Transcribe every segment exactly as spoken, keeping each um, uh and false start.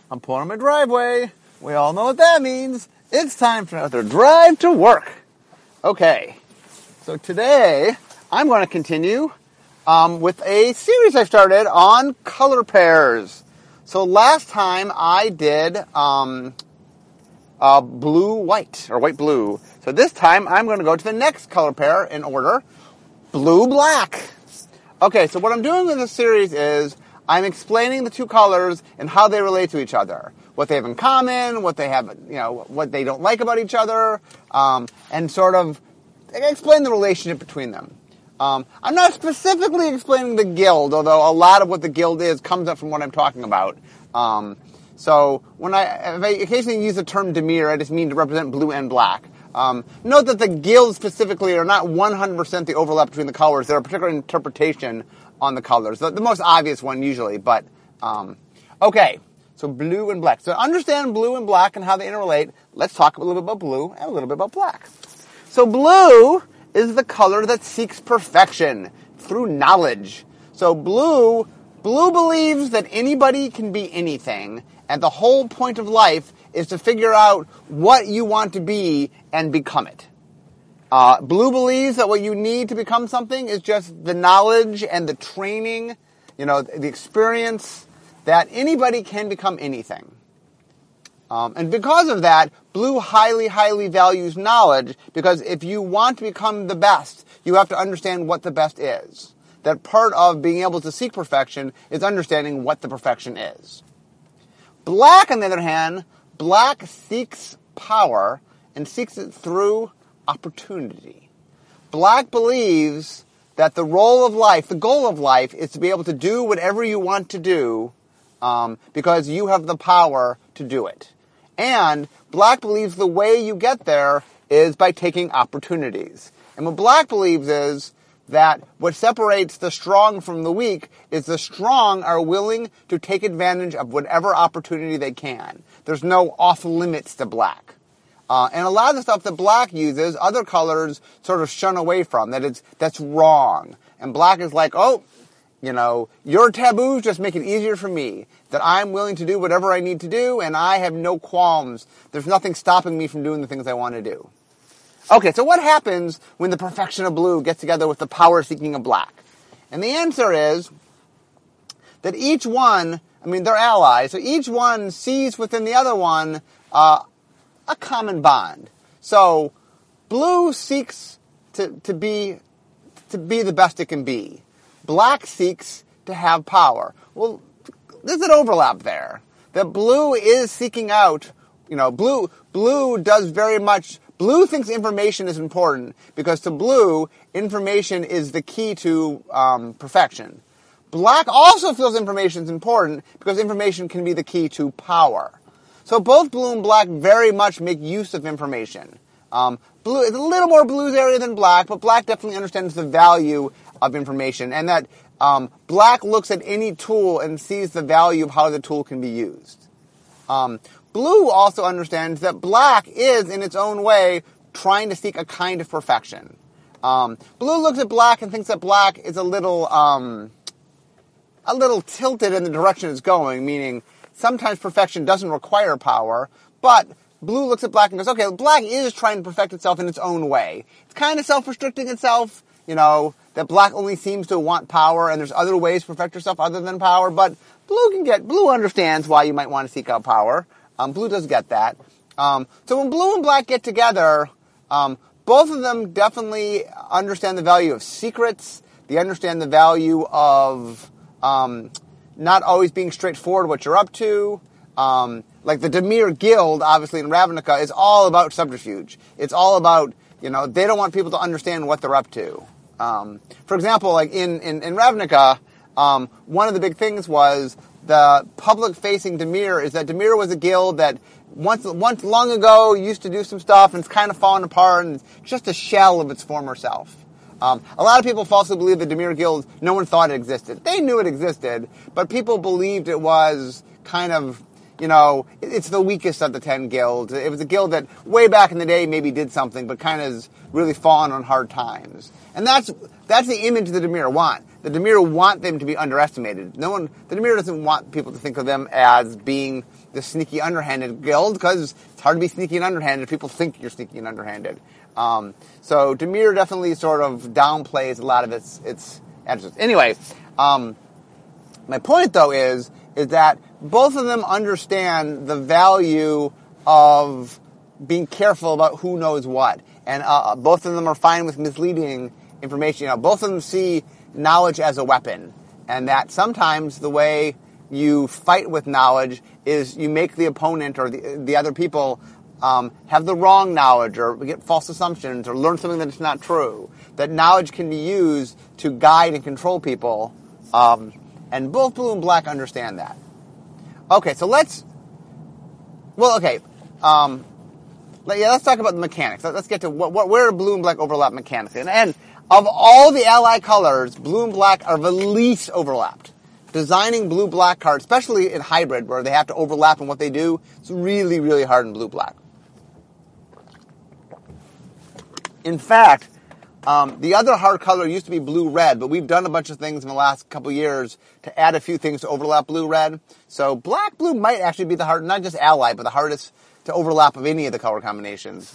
I'm pulling on my driveway. We all know what that means. It's time for another drive to work. Okay, so today I'm going to continue um, with a series I started on color pairs. So last time I did um, uh, blue-white, or white-blue. So this time I'm going to go to the next color pair in order, blue-black. Okay, so what I'm doing with this series is I'm explaining the two colors and how they relate to each other, what they have in common, what they have, you know, what they don't like about each other, um, and sort of explain the relationship between them. Um, I'm not specifically explaining the guild, although a lot of what the guild is comes up from what I'm talking about. Um, so when I, if I occasionally use the term Dimir, I just mean to represent blue and black. Um, note that the guilds specifically are not one hundred percent the overlap between the colors. There are particular interpretation on the colors. The, the most obvious one usually, but, um, okay. So blue and black. So to understand blue and black and how they interrelate, let's talk a little bit about blue and a little bit about black. So blue is the color that seeks perfection through knowledge. So blue, blue believes that anybody can be anything, and the whole point of life is to figure out what you want to be and become it. Uh, blue believes that what you need to become something is just the knowledge and the training, you know, the experience that anybody can become anything. Um, and because of that, blue highly, highly values knowledge, because if you want to become the best, you have to understand what the best is. That part of being able to seek perfection is understanding what the perfection is. Black, on the other hand, black seeks power and seeks it through opportunity. Black believes that the role of life, the goal of life, is to be able to do whatever you want to do um, because you have the power to do it. And black believes the way you get there is by taking opportunities. And what black believes is that what separates the strong from the weak is the strong are willing to take advantage of whatever opportunity they can. There's no off limits to black. Uh, and a lot of the stuff that black uses, other colors sort of shun away from. That it's, that's wrong. And black is like, oh, you know, your taboos just make it easier for me. That I'm willing to do whatever I need to do, and I have no qualms. There's nothing stopping me from doing the things I want to do. Okay, so what happens when the perfection of blue gets together with the power-seeking of black? And the answer is that each one, I mean, they're allies, so each one sees within the other one uh, a common bond. So blue seeks to, to be to be the best it can be. Black seeks to have power. Well, there's an overlap there. That blue is seeking out, you know, blue blue does very much. Blue thinks information is important because to blue, information is the key to um, perfection. Black also feels information is important because information can be the key to power. So both blue and black very much make use of information. Um, blue is a little more blue's area than black, but black definitely understands the value of information, and that um, black looks at any tool and sees the value of how the tool can be used. Um, Blue also understands that black is, in its own way, trying to seek a kind of perfection. Um, blue looks at black and thinks that black is a little, um, a little tilted in the direction it's going, meaning sometimes perfection doesn't require power, but blue looks at black and goes, okay, black is trying to perfect itself in its own way. It's kind of self-restricting itself, you know, that black only seems to want power, and there's other ways to perfect yourself other than power, but blue can get, blue understands why you might want to seek out power. Um, blue does get that. Um, so when blue and black get together, um, both of them definitely understand the value of secrets. They understand the value of um, not always being straightforward what you're up to. Um, like the Dimir Guild, obviously in Ravnica, is all about subterfuge. It's all about, you know, they don't want people to understand what they're up to. Um, for example, like in, in, in Ravnica, um, one of the big things was the public-facing Dimir is that Dimir was a guild that once once long ago used to do some stuff and it's kind of fallen apart and it's just a shell of its former self. Um, a lot of people falsely believe the Dimir Guild, no one thought it existed. They knew it existed, but people believed it was kind of, you know, it's the weakest of the ten guilds. It was a guild that way back in the day maybe did something, but kind of has really fallen on hard times. And that's that's the image the Dimir want. the Dimir want them to be underestimated. No one, the Dimir doesn't want people to think of them as being the sneaky, underhanded guild, because it's hard to be sneaky and underhanded if people think you're sneaky and underhanded. Um, so Dimir definitely sort of downplays a lot of its its attributes. Anyway, um, my point though is is that both of them understand the value of being careful about who knows what, and uh, both of them are fine with misleading information. You know, both of them see knowledge as a weapon, and that sometimes the way you fight with knowledge is you make the opponent or the, the other people um, have the wrong knowledge or get false assumptions or learn something that's not true. That knowledge can be used to guide and control people, um, and both blue and black understand that. Okay, so let's, well, okay, um, let, yeah, let's talk about the mechanics. Let, let's get to what, what, where blue and black overlap mechanically. And, and of all the ally colors, blue and black are the least overlapped. Designing blue-black cards, especially in hybrid, where they have to overlap in what they do, it's really, really hard in blue-black. In fact, um, the other hard color used to be blue-red, but we've done a bunch of things in the last couple years to add a few things to overlap blue-red. So black-blue might actually be the hard, not just ally, but the hardest to overlap of any of the color combinations.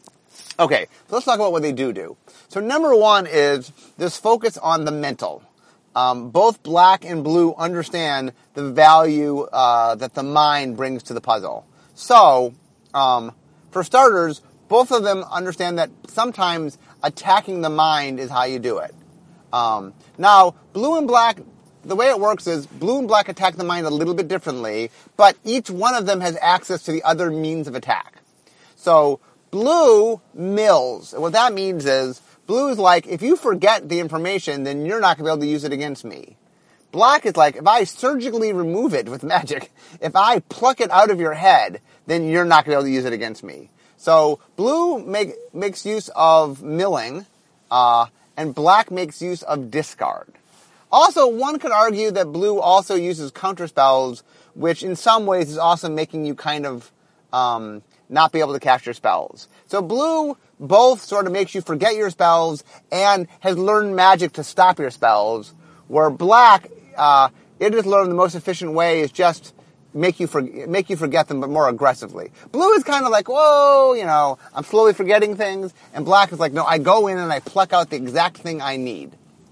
Okay, so let's talk about what they do do. So number one is this focus on the mental. Um, both black and blue understand the value uh, that the mind brings to the puzzle. So, um, for starters, both of them understand that sometimes attacking the mind is how you do it. Um, now, blue and black, the way it works is blue and black attack the mind a little bit differently, but each one of them has access to the other means of attack. So, blue mills. And what that means is, blue is like, if you forget the information, then you're not going to be able to use it against me. Black is like, if I surgically remove it with magic, if I pluck it out of your head, then you're not going to be able to use it against me. So blue make, makes use of milling, uh, and black makes use of discard. Also, one could argue that blue also uses counterspells, which in some ways is also making you kind of um, not be able to cast your spells. So blue both sort of makes you forget your spells and has learned magic to stop your spells, where black, uh, it has learned the most efficient way is just make you for, make you forget them, but more aggressively. Blue is kind of like, whoa, you know, I'm slowly forgetting things, and black is like, no, I go in and I pluck out the exact thing I need.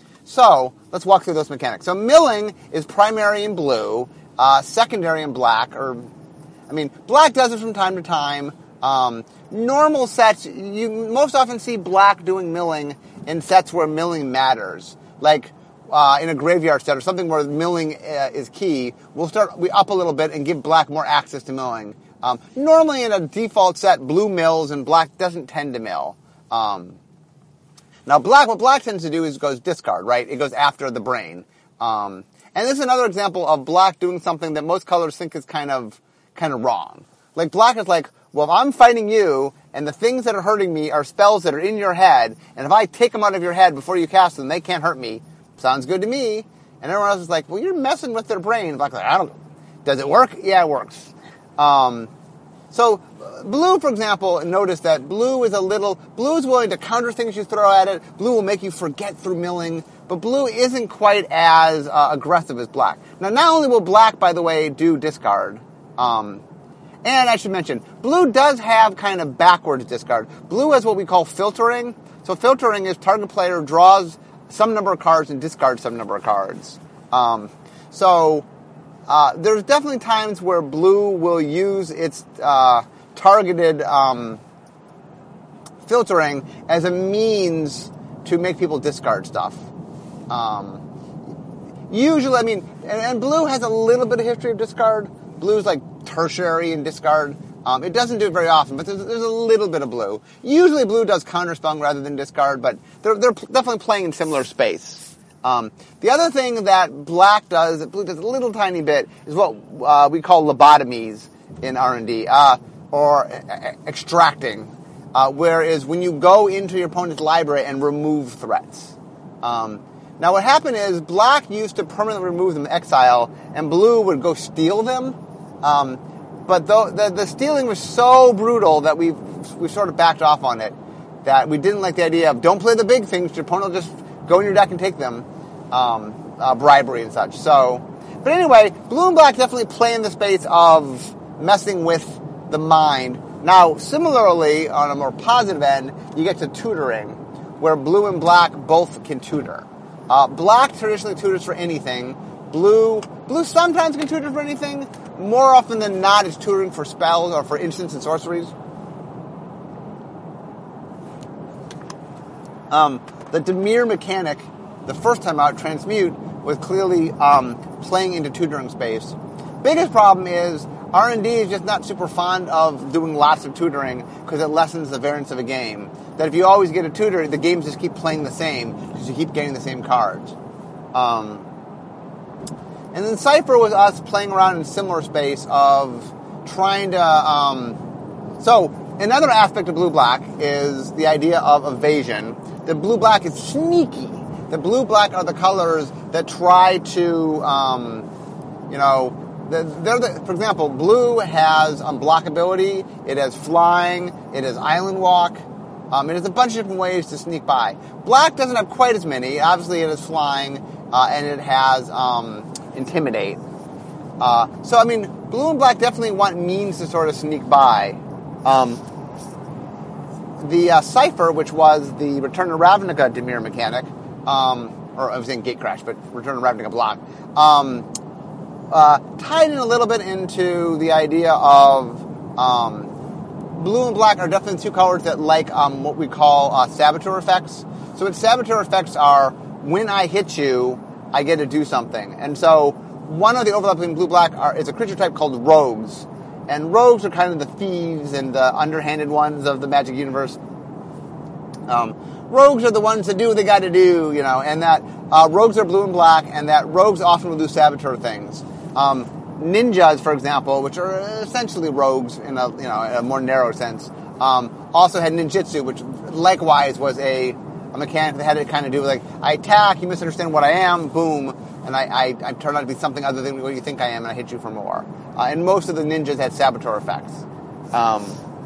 So, let's walk through those mechanics. So milling is primary in blue, uh, secondary in black, or, I mean, black does it from time to time. Um, normal sets, you most often see black doing milling in sets where milling matters. Like, uh, in a graveyard set or something where milling uh, is key, we'll start, we up a little bit and give black more access to milling. Um, normally in a default set, blue mills and black doesn't tend to mill. Um, now black, what black tends to do is goes discard, right? It goes after the brain. Um, and this is another example of black doing something that most colors think is kind of, kind of wrong. Like black is like, well, if I'm fighting you, and the things that are hurting me are spells that are in your head, and if I take them out of your head before you cast them, they can't hurt me. Sounds good to me. And everyone else is like, well, you're messing with their brain. Black's like, I don't, does it work? Yeah, it works. Um, so, blue, for example, notice that blue is a little, blue is willing to counter things you throw at it. Blue will make you forget through milling, but blue isn't quite as uh, aggressive as black. Now, not only will black, by the way, do discard, um, and I should mention, blue does have kind of backwards discard. Blue has what we call filtering. So filtering is target player draws some number of cards and discards some number of cards. Um, so uh, there's definitely times where blue will use its uh, targeted um, filtering as a means to make people discard stuff. Um, usually, I mean, and, and blue has a little bit of history of discard. Blue's like tertiary in discard. Um, it doesn't do it very often, but there's, there's a little bit of blue. Usually blue does counterspelling rather than discard, but they're, they're definitely playing in similar space. Um, the other thing that black does, that blue does a little tiny bit, is what uh, we call lobotomies in R and D, uh, or e- extracting, uh, whereas when you go into your opponent's library and remove threats. Um, now what happened is black used to permanently remove them, exile, and blue would go steal them. Um, but the, the the stealing was so brutal that we we sort of backed off on it. That we didn't like the idea of don't play the big things. Your opponent will just go in your deck and take them. um, uh, bribery and such. So, but anyway, blue and black definitely play in the space of messing with the mind. Now, similarly, on a more positive end, you get to tutoring, where blue and black both can tutor. Uh, black traditionally tutors for anything. Blue, blue sometimes can tutor for anything. More often than not, it's tutoring for spells or for instants and sorceries. Um, the Dimir mechanic, the first time out, Transmute, was clearly um, playing into tutoring space. Biggest problem is R and D is just not super fond of doing lots of tutoring because it lessens the variance of a game. That if you always get a tutor, the games just keep playing the same because you keep getting the same cards. Um, and then Cypher was us playing around in a similar space of trying to... Um, so, another aspect of blue-black is the idea of evasion. The blue-black is sneaky. The blue-black are the colors that try to, um, you know... They're the, for example, blue has unblockability, it has flying, it has island walk, um, it has a bunch of different ways to sneak by. Black doesn't have quite as many. Obviously, it has flying, uh, and it has um, intimidate. Uh, so, I mean, blue and black definitely want means to sort of sneak by. Um, the uh, Cypher, which was the Return to Ravnica Dimir mechanic, um, or I was saying Gate Crash, but Return to Ravnica block, um... Uh, tied in a little bit into the idea of um, blue and black are definitely two colors that like um, what we call uh, saboteur effects. So its saboteur effects are when I hit you, I get to do something. And so one of the overlaps between blue-black are is a creature type called rogues. And rogues are kind of the thieves and the underhanded ones of the Magic universe. Um, rogues are the ones that do what they got to do, you know, and that uh, rogues are blue and black, and that rogues often will do saboteur things. Um, ninjas, for example, which are essentially rogues in a you know a more narrow sense, um, also had ninjutsu, which likewise was a, a mechanic that had to kind of do with like I attack, you misunderstand what I am, boom, and I, I, I turn out to be something other than what you think I am, and I hit you for more. Uh, and most of the ninjas had saboteur effects. Um,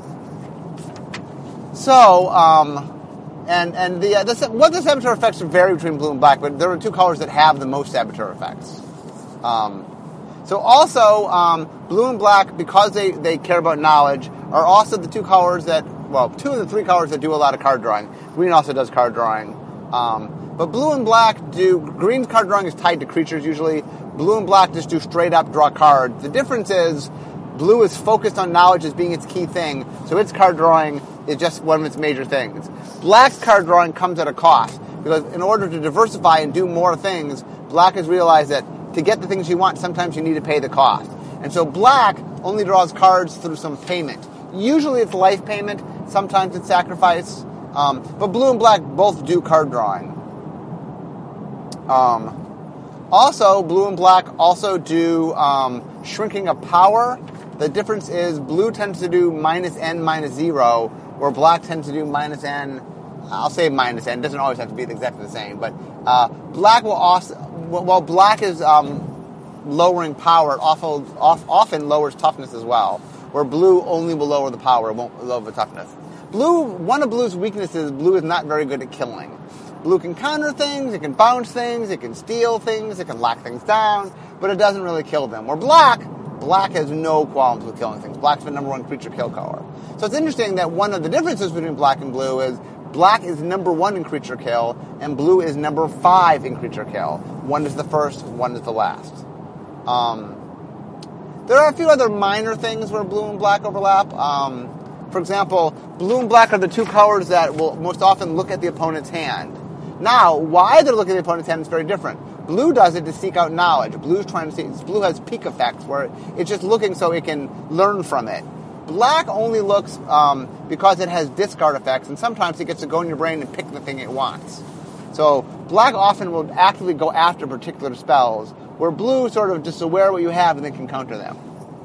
so, um, and and the, uh, the what the saboteur effects vary between blue and black, but there are two colors that have the most saboteur effects. Um, So also, um, blue and black, because they, they care about knowledge, are also the two colors that, well, two of the three colors that do a lot of card drawing. Green also does card drawing. Um, but blue and black do, green's card drawing is tied to creatures usually. Blue and black just do straight up draw cards. The difference is, blue is focused on knowledge as being its key thing, so its card drawing is just one of its major things. Black's card drawing comes at a cost, because in order to diversify and do more things, black has realized that to get the things you want, sometimes you need to pay the cost. And so black only draws cards through some payment. Usually it's life payment, sometimes it's sacrifice, um, but blue and black both do card drawing. Um, also, blue and black also do um, shrinking of power. The difference is blue tends to do minus n minus zero, where black tends to do minus n, I'll say minus n, it doesn't always have to be exactly the same, but uh, black will also, well, black is um, lowering power, it often, often lowers toughness as well, where blue only will lower the power, it won't lower the toughness. Blue, one of blue's weaknesses, blue is not very good at killing. Blue can counter things, it can bounce things, it can steal things, it can lock things down, but it doesn't really kill them. Where black, black has no qualms with killing things. Black's the number one creature kill color. So it's interesting that one of the differences between black and blue is black is number one in creature kill, and blue is number five in creature kill. One is the first, one is the last. Um, there are a few other minor things where blue and black overlap. Um, for example, blue and black are the two colors that will most often look at the opponent's hand. Now, why they're looking at the opponent's hand is very different. Blue does it to seek out knowledge. Blue's trying to see, blue has peak effects where it's just looking so it can learn from it. Black only looks um, because it has discard effects, and sometimes it gets to go in your brain and pick the thing it wants. So black often will actively go after particular spells, where blue sort of just aware of what you have and then can counter them.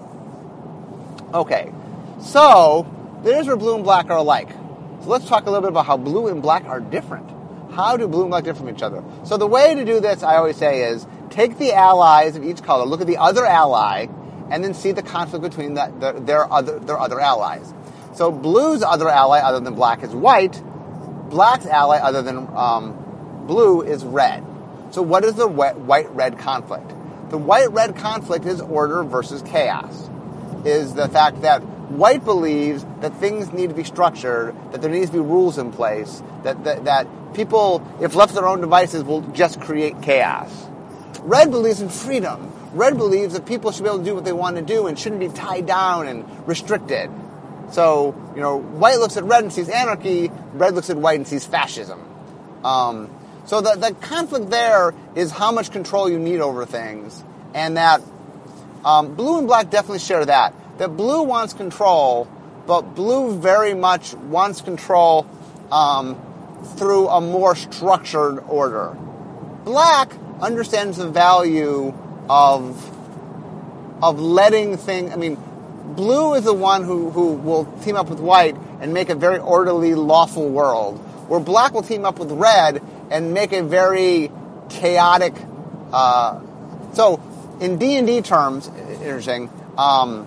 Okay, so there's where blue and black are alike. So let's talk a little bit about how blue and black are different. How do blue and black differ from each other? So the way to do this, I always say, is take the allies of each color, look at the other ally, and then see the conflict between that, their, their other their other allies. So blue's other ally, other than black, is white. Black's ally, other than um, blue, is red. So what is the white-red conflict? The white-red conflict is order versus chaos. Is the fact that white believes that things need to be structured, that there needs to be rules in place, that, that, that people, if left to their own devices, will just create chaos. Red believes in freedom. Red believes that people should be able to do what they want to do and shouldn't be tied down and restricted. So, you know, white looks at red and sees anarchy, red looks at white and sees fascism. Um, so the, the conflict there is how much control you need over things, and that um, blue and black definitely share that. That blue wants control, but blue very much wants control um, through a more structured order. Black understands the value of of letting things. I mean, blue is the one who, who will team up with white and make a very orderly, lawful world, where black will team up with red and make a very chaotic. Uh, so, in D and D terms, interesting. Um,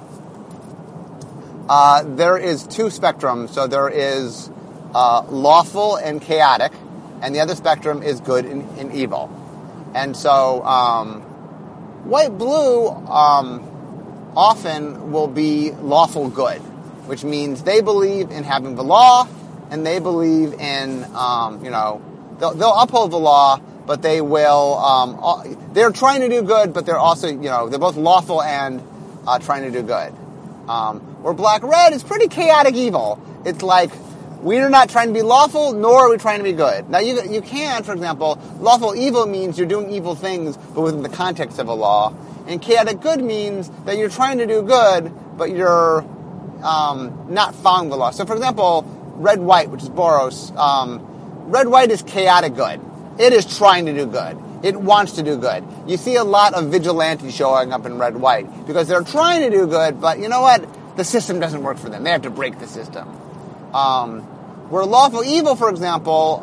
uh, there is two spectrums. So there is uh, lawful and chaotic, and the other spectrum is good and, and evil. And so, um, white-blue um, often will be lawful good, which means they believe in having the law, and they believe in, um, you know, they'll, they'll uphold the law, but they will, um, they're trying to do good, but they're also, you know, they're both lawful and uh, trying to do good. Um, where black-red is pretty chaotic evil. It's like, we're not trying to be lawful, nor are we trying to be good. Now, you you can, for example, lawful evil means you're doing evil things, but within the context of a law. And chaotic good means that you're trying to do good, but you're um, not following the law. So, for example, red-white, which is Boros, um, red-white is chaotic good. It is trying to do good. It wants to do good. You see a lot of vigilantes showing up in red-white because they're trying to do good, but you know what? The system doesn't work for them. They have to break the system. Um, where lawful evil, for example,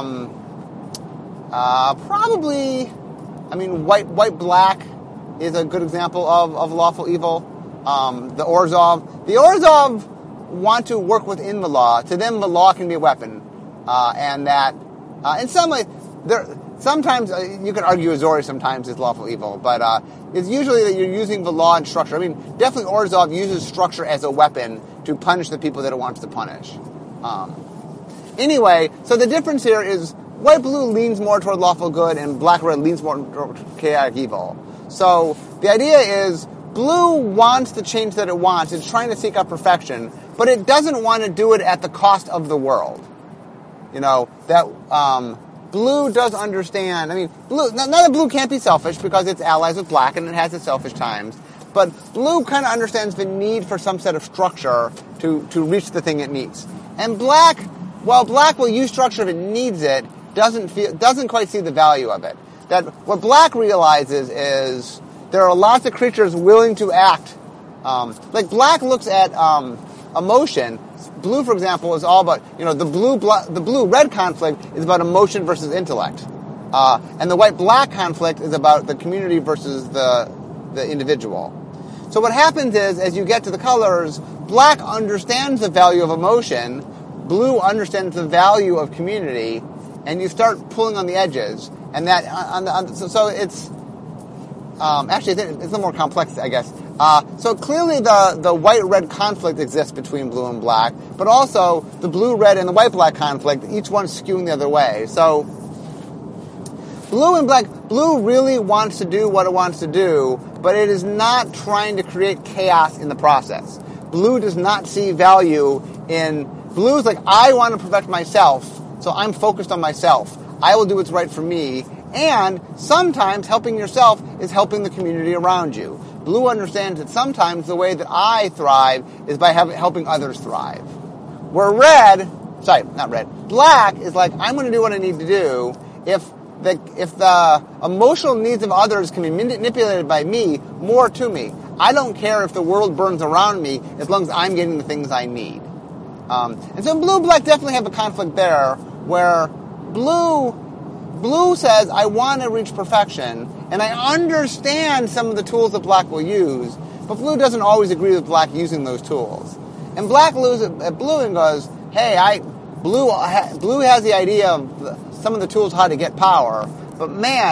um, uh, probably, I mean, white, white-black is a good example of, of lawful evil. Um, the Orzhov. The Orzhov want to work within the law. To them, the law can be a weapon. Uh, and that, uh, in some ways, there, sometimes, uh, you can argue Azori sometimes is lawful evil, but uh, it's usually that you're using the law and structure. I mean, definitely Orzhov uses structure as a weapon to punish the people that it wants to punish. Um, anyway, so the difference here is white-blue leans more toward lawful good and black-red leans more toward chaotic evil. So the idea is blue wants the change that it wants. It's trying to seek out perfection, but it doesn't want to do it at the cost of the world. You know, that um, blue does understand. I mean, blue, not, not that blue can't be selfish because it's allies with black and it has its selfish times, but blue kind of understands the need for some set of structure to, to reach the thing it needs. And black, while black will use structure if it needs it, doesn't feel, doesn't quite see the value of it. That what black realizes is there are lots of creatures willing to act. Um, like black looks at um, emotion. Blue, for example, is all about, you know, the blue bla- the blue-red conflict is about emotion versus intellect, uh, and the white-black conflict is about the community versus the the individual. So what happens is, as you get to the colors, black understands the value of emotion, blue understands the value of community, and you start pulling on the edges. And that, on the, on, so, so it's, um, actually, it's a little more complex, I guess. Uh, so clearly the, the white-red conflict exists between blue and black, but also the blue-red and the white-black conflict, each one skewing the other way. So blue and black, blue really wants to do what it wants to do, but it is not trying to create chaos in the process. Blue does not see value in, blue's like, I want to perfect myself, so I'm focused on myself. I will do what's right for me, and sometimes helping yourself is helping the community around you. Blue understands that sometimes the way that I thrive is by having, helping others thrive. Where red, sorry, not red, black is like, I'm going to do what I need to do. If the, if the emotional needs of others can be manipulated by me, more to me. I don't care if the world burns around me as long as I'm getting the things I need. Um, and so blue-black definitely have a conflict there where blue, blue says, I want to reach perfection, and I understand some of the tools that black will use, but blue doesn't always agree with black using those tools. And black looks at blue and goes, hey, I, blue, blue has the idea of some of the tools how to get power, but man,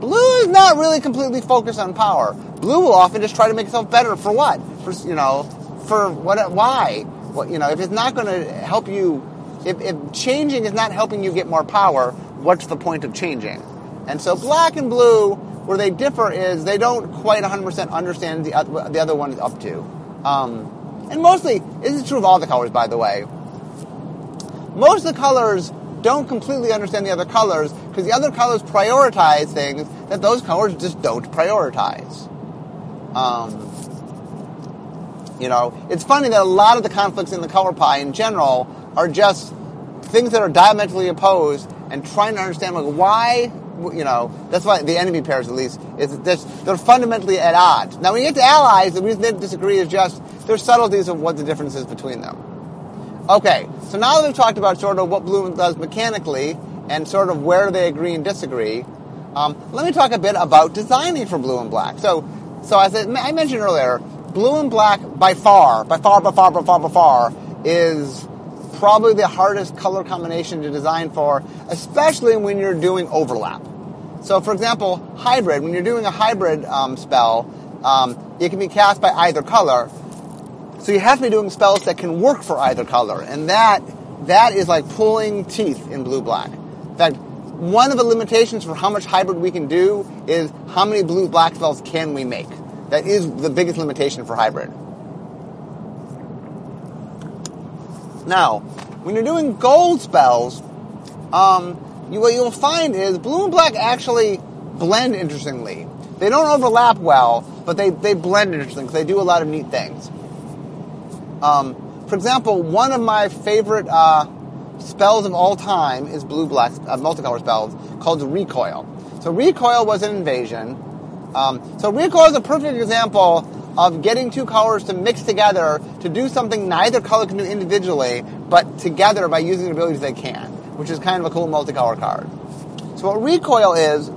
Blue is not really completely focused on power. Blue will often just try to make itself better for what? For, you know, for what? Why? What, you know, if it's not going to help you, if, if changing is not helping you get more power, what's the point of changing? And so black and blue, where they differ is they don't quite one hundred percent understand the other, the other one is up to. Um, and mostly, this is true of all the colors, by the way. Most of the colors don't completely understand the other colors because the other colors prioritize things that those colors just don't prioritize. Um, you know, it's funny that a lot of the conflicts in the color pie in general are just things that are diametrically opposed and trying to understand like why, you know, that's why the enemy pairs at least, is that they're fundamentally at odds. Now when you get to allies, the reason they disagree is just there's subtleties of what the difference is between them. Okay, so now that we've talked about sort of what blue does mechanically and sort of where they agree and disagree, um, let me talk a bit about designing for blue and black. So, so as I, I mentioned earlier, blue and black by far, by far, by far, by far, by far, is probably the hardest color combination to design for, especially when you're doing overlap. So, for example, hybrid, when you're doing a hybrid um, spell, um, it can be cast by either color. So you have to be doing spells that can work for either color, and that that is like pulling teeth in blue-black. In fact, one of the limitations for how much hybrid we can do is how many blue-black spells can we make. That is the biggest limitation for hybrid. Now, when you're doing gold spells, um, you, what you'll find is blue and black actually blend interestingly. They don't overlap well, but they, they blend interestingly because they do a lot of neat things. Um, for example, one of my favorite uh, spells of all time is blue-black uh, multicolor spells called Recoil. So Recoil was an invasion. Um, so Recoil is a perfect example of getting two colors to mix together to do something neither color can do individually, but together by using the abilities they can, which is kind of a cool multicolor card. So what Recoil is,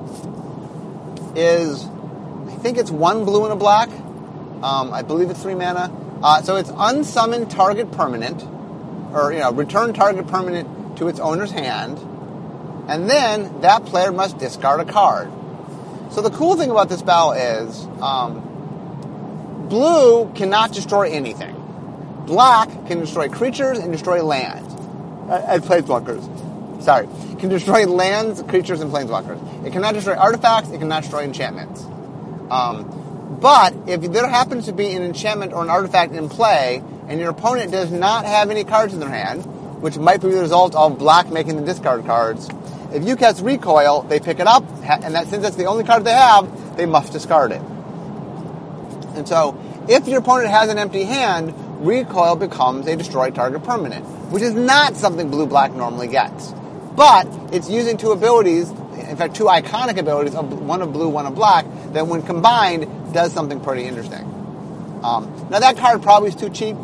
is I think it's one blue and a black. Um, I believe it's three mana. Uh, so it's unsummon target permanent, or, you know, return target permanent to its owner's hand, and then that player must discard a card. So the cool thing about this spell is, um, blue cannot destroy anything. Black can destroy creatures and destroy lands. Uh, and planeswalkers. Sorry. Can destroy lands, creatures, and planeswalkers. It cannot destroy artifacts, it cannot destroy enchantments. Um... But if there happens to be an enchantment or an artifact in play, and your opponent does not have any cards in their hand, which might be the result of black making the discard cards, if you cast Recoil, they pick it up, and that since that's the only card they have, they must discard it. And so, if your opponent has an empty hand, Recoil becomes a destroy target permanent, which is not something blue-black normally gets. But it's using two abilities, in fact, two iconic abilities, one of blue, one of black, that when combined does something pretty interesting. Um, now that card probably is too cheap.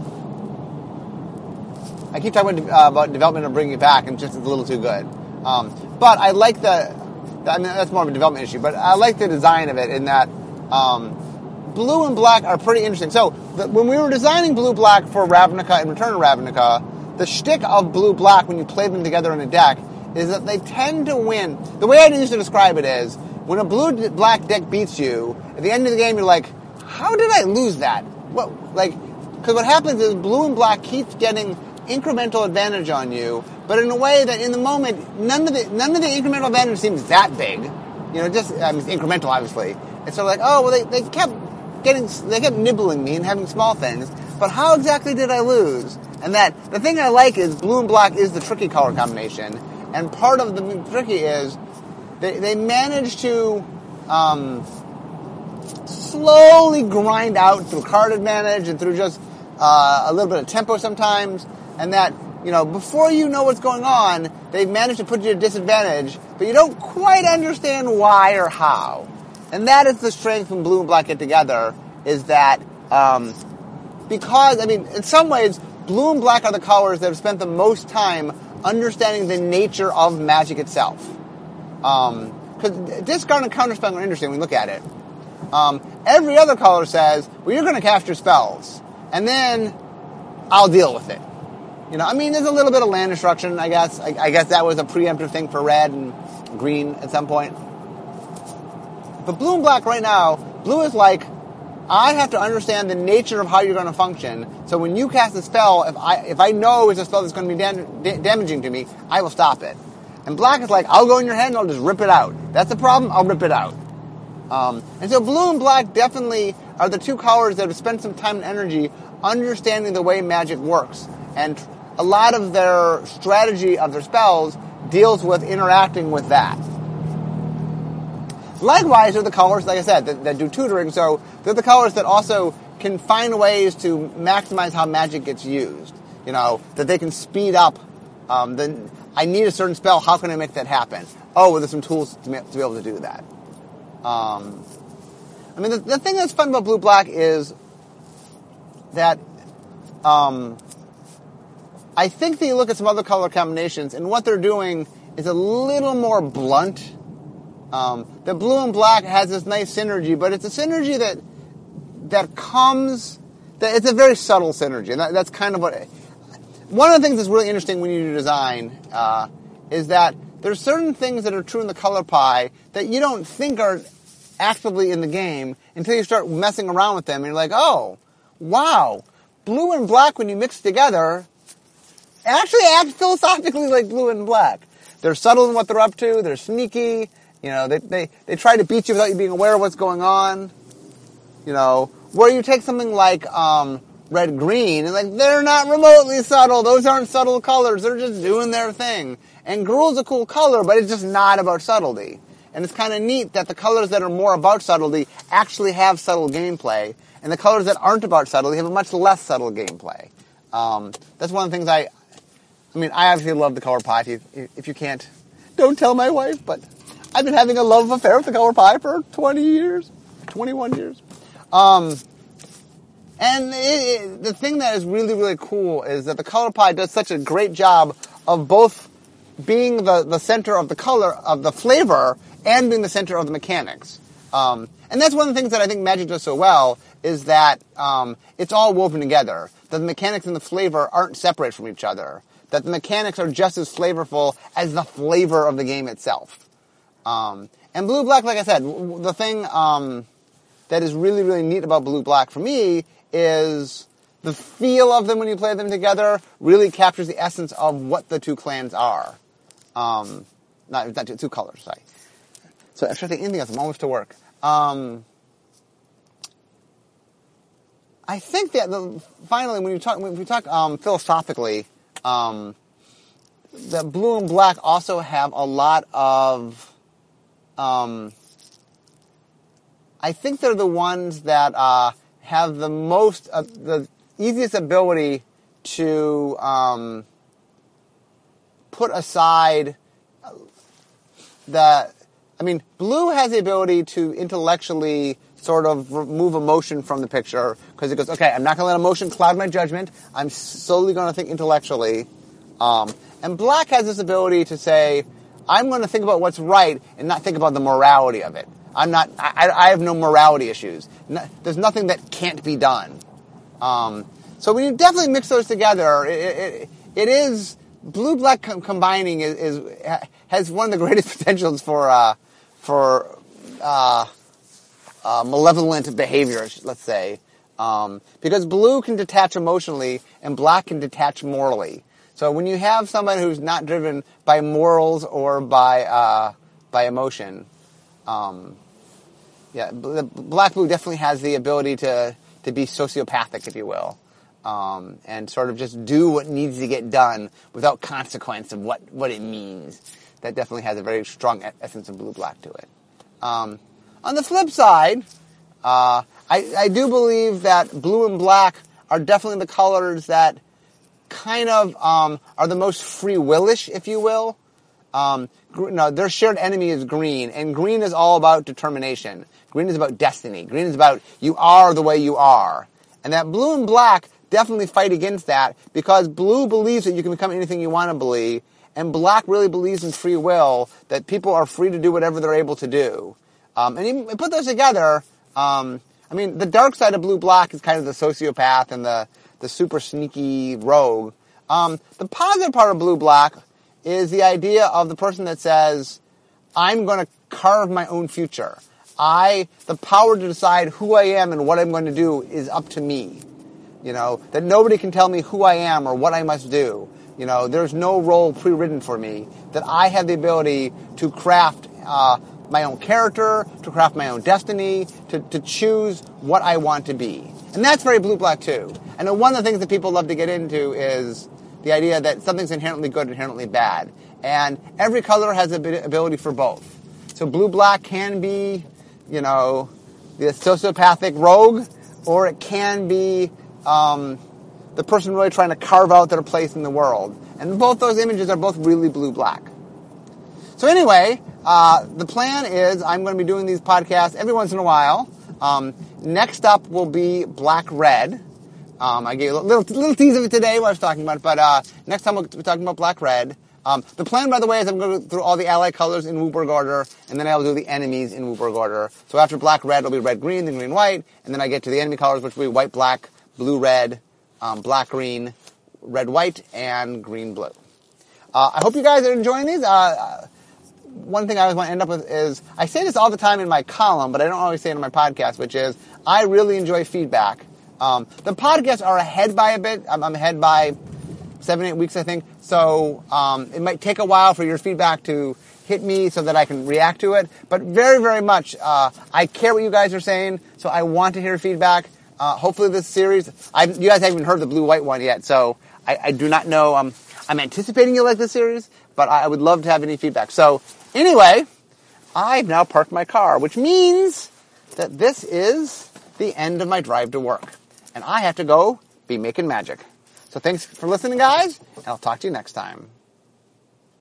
I keep talking about, uh, about development and bringing it back, and just it's a little too good. Um, but I like the, I mean that's more of a development issue, but I like the design of it in that um, blue and black are pretty interesting. So the, when we were designing blue-black for Ravnica and Return to Ravnica, the shtick of blue-black when you play them together in a deck is that they tend to win. The way I used to describe it is, when a blue-black deck beats you, at the end of the game, you're like, how did I lose that? What, like, because what happens is blue and black keeps getting incremental advantage on you, but in a way that in the moment, none of the none of the incremental advantage seems that big. You know, just, I mean, it's incremental, obviously. It's sort of like, oh, well, they, they kept getting, they kept nibbling me and having small things, but how exactly did I lose? And that, the thing I like is blue and black is the tricky color combination, and part of the tricky is, They they manage to um, slowly grind out through card advantage and through just uh, a little bit of tempo sometimes, and that, you know, before you know what's going on, they've managed to put you at a disadvantage, but you don't quite understand why or how. And that is the strength when blue and black get together, is that um, because, I mean, in some ways, blue and black are the colors that have spent the most time understanding the nature of Magic itself. Because um, discard and counterspell are interesting when we look at it. Um, every other color says, well, you're going to cast your spells, and then I'll deal with it. You know, I mean, there's a little bit of land destruction, I guess. I, I guess that was a preemptive thing for red and green at some point. but blue and black right now, blue is like, I have to understand the nature of how you're going to function. So when you cast a spell, if I if I know it's a spell that's going to be dam- da- damaging to me, I will stop it. And black is like, I'll go in your head and I'll just rip it out. That's the problem, I'll rip it out. Um, and so blue and black definitely are the two colors that have spent some time and energy understanding the way magic works. And a lot of their strategy of their spells deals with interacting with that. Likewise, they're the colors, like I said, that, that do tutoring, so they're the colors that also can find ways to maximize how magic gets used. You know, that they can speed up. Um, the, I need a certain spell, how can I make that happen? Oh, well, there's some tools to, to be able to do that. Um, I mean, the, the thing that's fun about blue-black is that um, I think that you look at some other color combinations, and what they're doing is a little more blunt. Um, the blue and black has this nice synergy, but it's a synergy that that comes, that it's a very subtle synergy. And that, that's kind of what, one of the things that's really interesting when you do design uh, is that there's certain things that are true in the color pie that you don't think are actively in the game until you start messing around with them. And you're like, oh, wow, blue and black when you mix together actually act philosophically like blue and black. They're subtle in what they're up to, they're sneaky. You know, they, they, they try to beat you without you being aware of what's going on. You know, where you take something like um, red-green, and like, they're not remotely subtle. Those aren't subtle colors. They're just doing their thing. And Gruul's a cool color, but it's just not about subtlety. And it's kind of neat that the colors that are more about subtlety actually have subtle gameplay, and the colors that aren't about subtlety have a much less subtle gameplay. Um, that's one of the things I... I mean, I obviously love the color pie. If you, if you can't, don't tell my wife, but... I've been having a love affair with the color pie for twenty years, twenty-one years. Um, and it, it, the thing that is really, really cool is that the color pie does such a great job of both being the, the center of the color, of the flavor, and being the center of the mechanics. Um, and that's one of the things that I think Magic does so well, is that um, it's all woven together. That the mechanics and the flavor aren't separate from each other. That the mechanics are just as flavorful as the flavor of the game itself. Um, and blue-black, like I said, the thing um, that is really, really neat about blue-black for me is the feel of them when you play them together really captures the essence of what the two clans are. Um, not, not two, two colors, sorry. So I'm trying to think anything else. I'm almost to work. Um, I think that, the, finally, when you talk, when we talk um, philosophically, um, that blue and black also have a lot of... Um, I think they're the ones that uh, have the most, uh, the easiest ability to um, put aside the. I mean, blue has the ability to intellectually sort of remove emotion from the picture because it goes, okay, I'm not going to let emotion cloud my judgment. I'm solely going to think intellectually. Um, and black has this ability to say, I'm going to think about what's right and not think about the morality of it. I'm not, I, I have no morality issues. No, there's nothing that can't be done. Um, so when you definitely mix those together, it, it, it is, blue-black com- combining is, is, has one of the greatest potentials for, uh, for, uh, uh, malevolent behavior, let's say. Um, because blue can detach emotionally and black can detach morally. So when you have somebody who's not driven by morals or by uh, by emotion, um, yeah, the black blue definitely has the ability to to be sociopathic, if you will, um, and sort of just do what needs to get done without consequence of what, what it means. That definitely has a very strong essence of blue black to it. Um, on the flip side, uh, I, I do believe that blue and black are definitely the colors that kind of um, are the most free willish, if you will. Um, no, their shared enemy is green, and green is all about determination. Green is about destiny. Green is about you are the way you are. And that blue and black definitely fight against that because blue believes that you can become anything you want to believe, and black really believes in free will, that people are free to do whatever they're able to do. Um, and you put those together, um, I mean, the dark side of blue-black is kind of the sociopath and the, the super sneaky rogue. Um, the positive part of blue-black is the idea of the person that says, I'm going to carve my own future. I, the power to decide who I am and what I'm going to do is up to me. You know, that nobody can tell me who I am or what I must do. You know, there's no role pre-written for me. That I have the ability to craft uh, my own character, to craft my own destiny, to, to choose what I want to be. And that's very blue-black too. And one of the things that people love to get into is the idea that something's inherently good, inherently bad. And every color has the ability for both. So blue-black can be, you know, the sociopathic rogue, or it can be um, the person really trying to carve out their place in the world. And both those images are both really blue-black. So anyway, uh, the plan is I'm going to be doing these podcasts every once in a while. Um, next up will be black-red. Um, I gave a little, little tease of it today while I was talking about it, but uh, next time we'll be talking about black-red. Um, the plan, by the way, is I'm going to go through all the ally colors in WUBORG order, and then I'll do the enemies in WUBORG order. So after black-red, it'll be red-green, then green-white, and then I get to the enemy colors, which will be white-black, blue-red, um, black-green, red-white, and green-blue. Uh, I hope you guys are enjoying these. Uh, one thing I always want to end up with is, I say this all the time in my column, but I don't always say it in my podcast, which is, I really enjoy feedback. Um, the podcasts are ahead by a bit. I'm, I'm ahead by seven, eight weeks, I think. So um, it might take a while for your feedback to hit me so that I can react to it. But very, very much, uh, I care what you guys are saying, so I want to hear feedback. Uh, hopefully this series, I, you guys haven't even heard the blue-white one yet, so I, I do not know. Um, I'm anticipating you like this series, but I would love to have any feedback. So anyway, I've now parked my car, which means that this is the end of my drive to work. And I have to go be making magic. So thanks for listening, guys, and I'll talk to you next time.